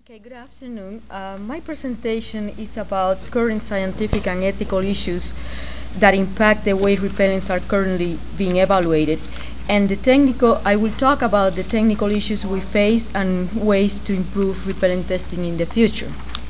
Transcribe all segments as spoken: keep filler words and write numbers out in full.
Okay, good afternoon. Uh, my presentation is about current scientific and ethical issues that impact the way repellents are currently being evaluated. And the technical, I will talk about the technical issues we face and ways to improve repellent testing in the future.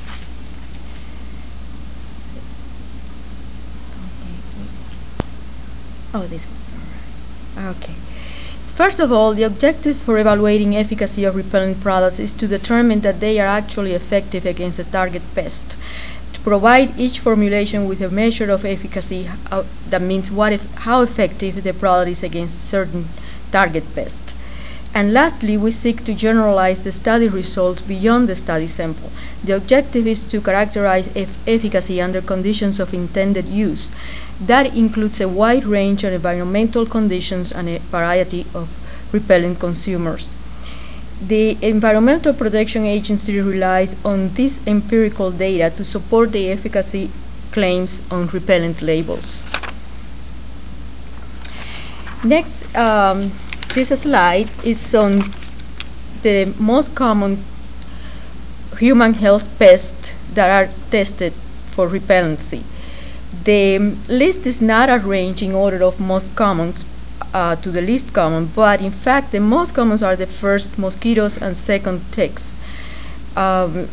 Oh, this one. Okay. First of all, the objective for evaluating efficacy of repellent products is to determine that they are actually effective against a target pest. To provide each formulation with a measure of efficacy, uh, that means what if, how effective the product is against a certain target pest. And lastly, we seek to generalize the study results beyond the study sample. The objective is to characterize efficacy under conditions of intended use. That includes a wide range of environmental conditions and a variety of repellent consumers. The Environmental Protection Agency relies on this empirical data to support the efficacy claims on repellent labels. Next, um, this slide is on the most common human health pests that are tested for repellency. The list is not arranged in order of most commons uh, to the least common, but in fact the most commons are the first mosquitoes and second ticks. Um,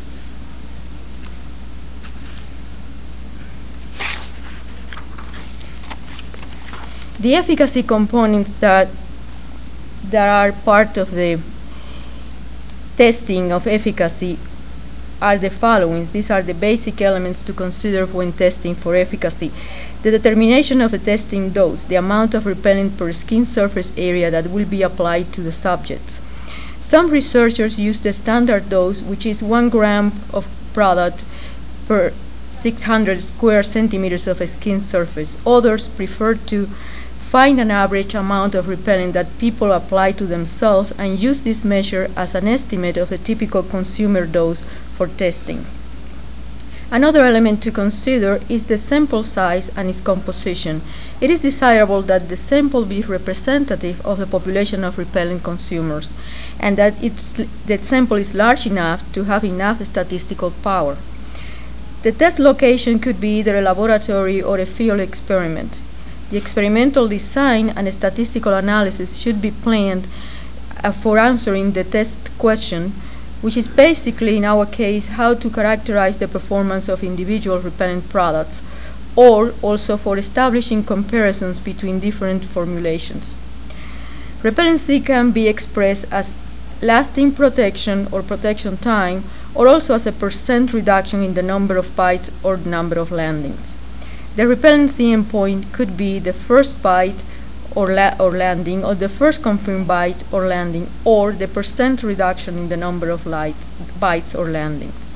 the efficacy components that that are part of the testing of efficacy are the following. These are the basic elements to consider when testing for efficacy. The determination of a testing dose, the amount of repellent per skin surface area that will be applied to the subjects. Some researchers use the standard dose, which is one gram of product per six hundred square centimeters of a skin surface. Others prefer to find an average amount of repellent that people apply to themselves and use this measure as an estimate of a typical consumer dose for testing. Another element to consider is the sample size and its composition. It is desirable that the sample be representative of the population of repellent consumers and that it's, the sample is large enough to have enough statistical power. The test location could be either a laboratory or a field experiment. The experimental design and statistical analysis should be planned uh, for answering the test question, which is basically, in our case, how to characterize the performance of individual repellent products, or also for establishing comparisons between different formulations. Repellency can be expressed as lasting protection or protection time, or also as a percent reduction in the number of bites or number of landings. The repellency endpoint could be the first bite or, la or landing, or the first confirmed bite or landing, or the percent reduction in the number of light bites or landings.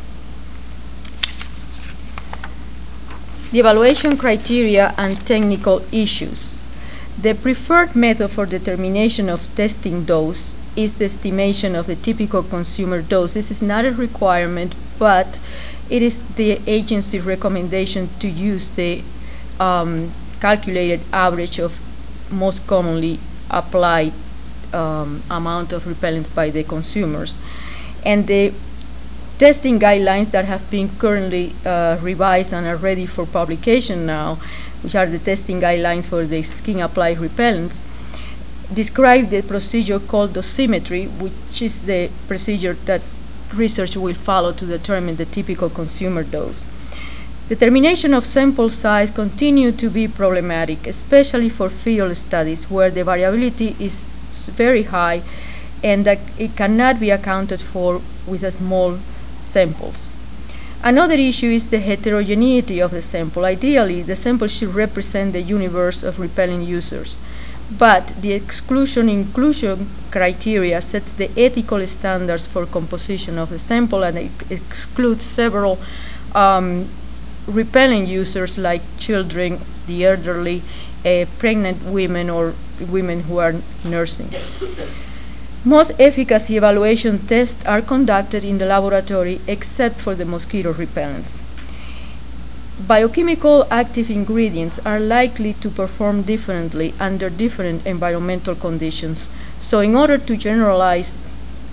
The evaluation criteria and technical issues. The preferred method for determination of testing dose is the estimation of the typical consumer dose. This is not a requirement, but it is the agency's recommendation to use the um, calculated average of most commonly applied um, amount of repellents by the consumers. And the testing guidelines that have been currently uh, revised and are ready for publication now, which are the testing guidelines for the skin applied repellents, describe the procedure called dosimetry, which is the procedure that research will follow to determine the typical consumer dose. Determination of sample size continue to be problematic, especially for field studies where the variability is very high and that it cannot be accounted for with a small samples. Another issue is the heterogeneity of the sample. Ideally, the sample should represent the universe of repellent users, but the exclusion-inclusion criteria sets the ethical standards for composition of the sample, and it excludes several um, repellent users like children, the elderly, uh, pregnant women, or women who are nursing. Most efficacy evaluation tests are conducted in the laboratory except for the mosquito repellents. Biochemical active ingredients are likely to perform differently under different environmental conditions. So in order to generalize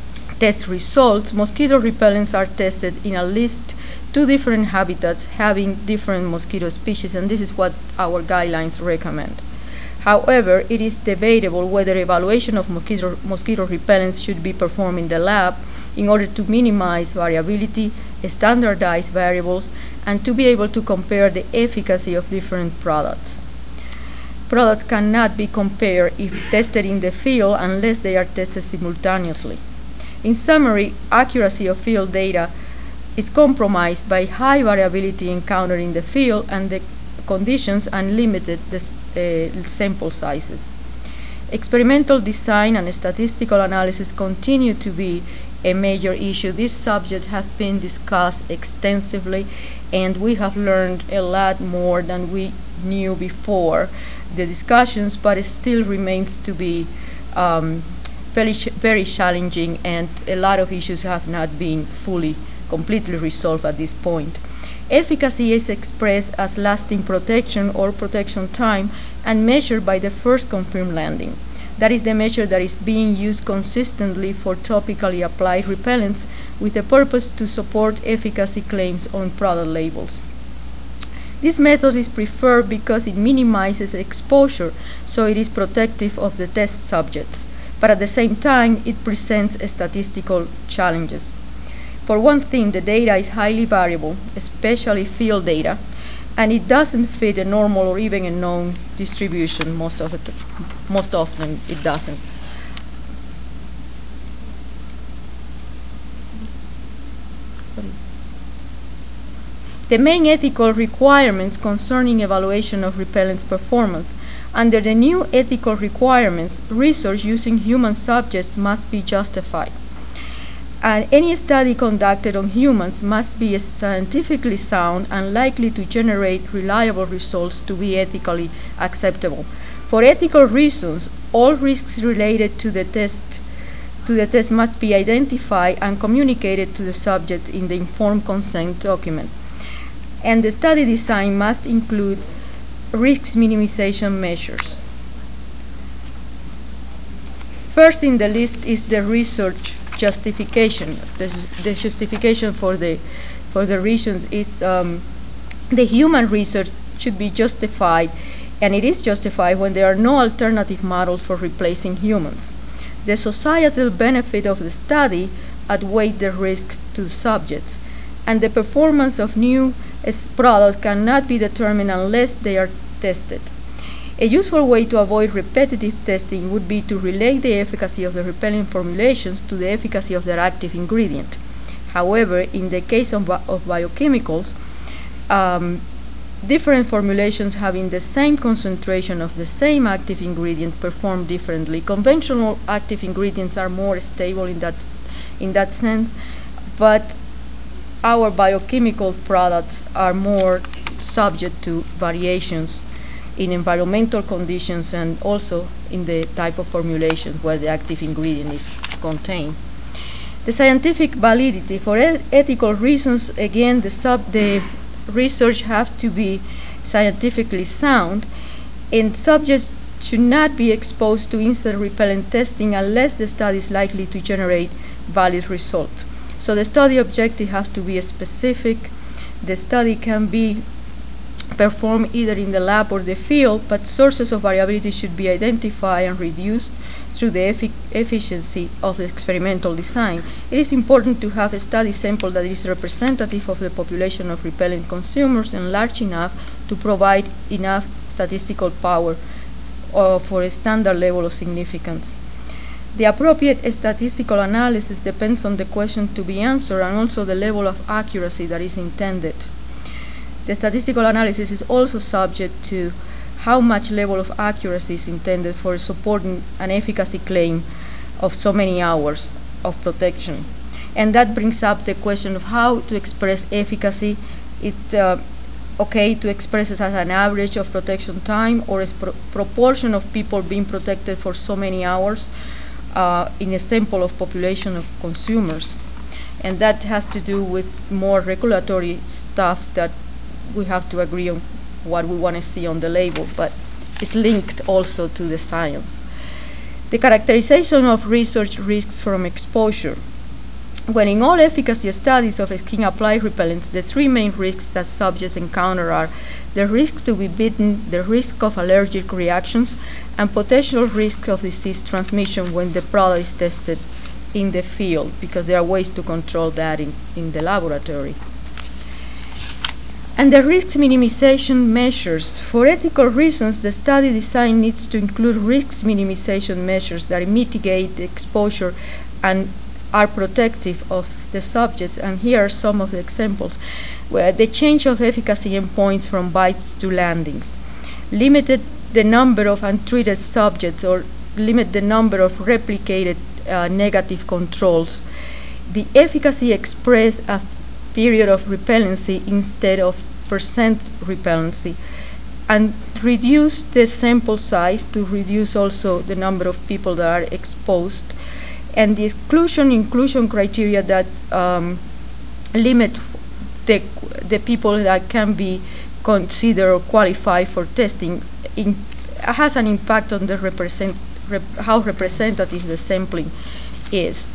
test results, mosquito repellents are tested in at least two different habitats having different mosquito species, and this is what our guidelines recommend. However, it is debatable whether evaluation of mosquito, mosquito repellents should be performed in the lab in order to minimize variability, standardize variables, and to be able to compare the efficacy of different products. Products cannot be compared if tested in the field unless they are tested simultaneously. In summary, accuracy of field data is compromised by high variability encountered in the field and the conditions and limited the, uh, sample sizes. Experimental design and statistical analysis continue to be a major issue. This subject has been discussed extensively, and we have learned a lot more than we knew before the discussions, but it still remains to be um, very, ch very challenging, and a lot of issues have not been fully, completely resolved at this point. Efficacy is expressed as lasting protection or protection time and measured by the first confirmed landing. That is the measure that is being used consistently for topically applied repellents with the purpose to support efficacy claims on product labels. This method is preferred because it minimizes exposure, so it is protective of the test subjects, but at the same time it presents statistical challenges. For one thing, the data is highly variable, especially field data, and it doesn't fit a normal or even a known distribution most of the t most often it doesn't. The main ethical requirements concerning evaluation of repellents performance. Under the new ethical requirements, research using human subjects must be justified. And any study conducted on humans must be scientifically sound and likely to generate reliable results to be ethically acceptable. For ethical reasons, all risks related to the test to the test must be identified and communicated to the subject in the informed consent document. And the study design must include risk minimization measures. First in the list is the research justification. The, the justification for the for the reasons is um, the human research should be justified, and it is justified when there are no alternative models for replacing humans. The societal benefit of the study outweighs the risks to the subjects, and the performance of new products cannot be determined unless they are tested. A useful way to avoid repetitive testing would be to relate the efficacy of the repellent formulations to the efficacy of their active ingredient. However, in the case of, bi of biochemicals, um, different formulations having the same concentration of the same active ingredient perform differently. Conventional active ingredients are more stable in that, in that sense, but our biochemical products are more subject to variations in environmental conditions and also in the type of formulation where the active ingredient is contained. The scientific validity. For e ethical reasons, again, the, sub the research have to be scientifically sound, and subjects should not be exposed to insect repellent testing unless the study is likely to generate valid results. So the study objective has to be specific. The study can be performed either in the lab or the field, but sources of variability should be identified and reduced through the effic efficiency of the experimental design. It is important to have a study sample that is representative of the population of repellent consumers and large enough to provide enough statistical power uh, for a standard level of significance. The appropriate statistical analysis depends on the question to be answered and also the level of accuracy that is intended. The statistical analysis is also subject to how much level of accuracy is intended for supporting an efficacy claim of so many hours of protection. And that brings up the question of how to express efficacy. It's uh, okay to express it as an average of protection time or a pro proportion of people being protected for so many hours uh, in a sample of population of consumers. And that has to do with more regulatory stuff that we have to agree on what we want to see on the label, but it's linked also to the science. The characterization of research risks from exposure. When in all efficacy studies of skin-applied repellents, the three main risks that subjects encounter are the risk to be bitten, the risk of allergic reactions, and potential risk of disease transmission when the product is tested in the field, because there are ways to control that in, in the laboratory. And the risk minimization measures. For ethical reasons, the study design needs to include risk minimization measures that mitigate the exposure and are protective of the subjects. And here are some of the examples. Where the change of efficacy endpoints from bites to landings, limited the number of untreated subjects or limit the number of replicated uh, negative controls, the efficacy expressed a period of repellency instead of percent repellency, and reduce the sample size to reduce also the number of people that are exposed, and the exclusion inclusion criteria that um, limit the, the people that can be considered or qualified for testing in, has an impact on the represent, rep, how representative the sampling is.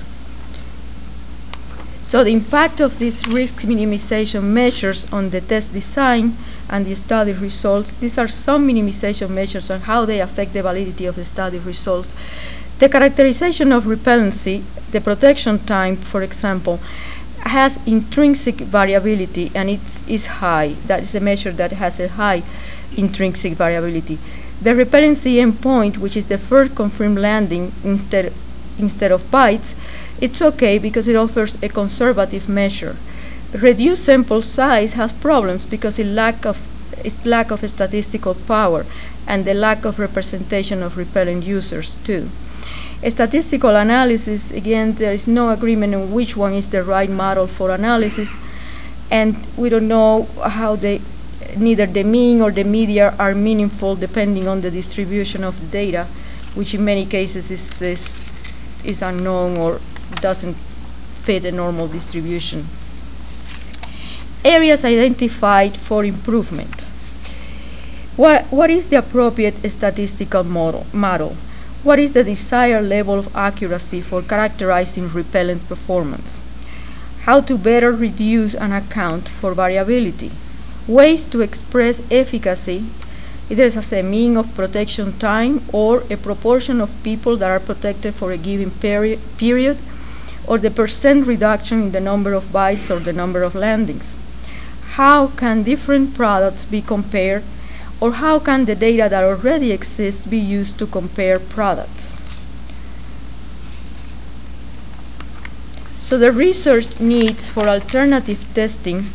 So the impact of these risk minimization measures on the test design and the study results, these are some minimization measures on how they affect the validity of the study results. The characterization of repellency, the protection time, for example, has intrinsic variability, and it is high. That is a measure that has a high intrinsic variability. The repellency endpoint, which is the first confirmed landing instead, instead of bites, it's okay because it offers a conservative measure. Reduced sample size has problems because it lack of, its lack of statistical power and the lack of representation of repellent users too. A statistical analysis, again, there is no agreement on which one is the right model for analysis, and we don't know how they, neither the mean or the median are meaningful depending on the distribution of the data, which in many cases is, is, is unknown or doesn't fit a normal distribution. Areas identified for improvement. What, what is the appropriate statistical model? model? What is the desired level of accuracy for characterizing repellent performance? How to better reduce and account for variability? Ways to express efficacy, either as a mean of protection time or a proportion of people that are protected for a given peri period, or the percent reduction in the number of bites or the number of landings. How can different products be compared, or how can the data that already exists be used to compare products? So the research needs for alternative testing,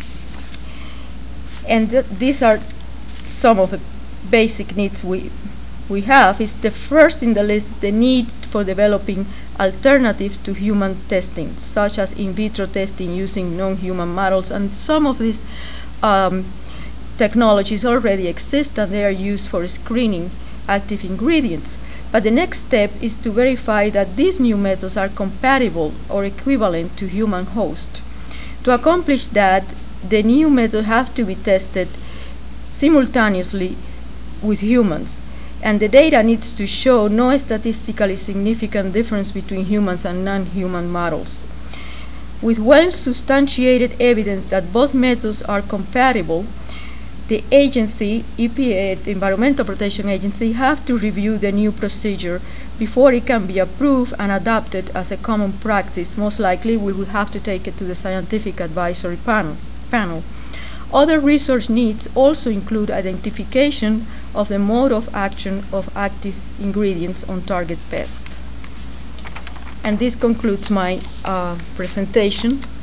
and th these are some of the basic needs we, we have, is the first in the list, the need for developing alternatives to human testing, such as in vitro testing using non-human models, and some of these um, technologies already exist and they are used for screening active ingredients. But the next step is to verify that these new methods are compatible or equivalent to human host. To accomplish that, the new methods have to be tested simultaneously with humans, and the data needs to show no statistically significant difference between humans and non-human models. With well-substantiated evidence that both methods are compatible, the agency, E P A, the Environmental Protection Agency, have to review the new procedure before it can be approved and adopted as a common practice. Most likely, we will have to take it to the Scientific Advisory Panel. panel. Other research needs also include identification of the mode of action of active ingredients on target pests. And this concludes my uh, presentation.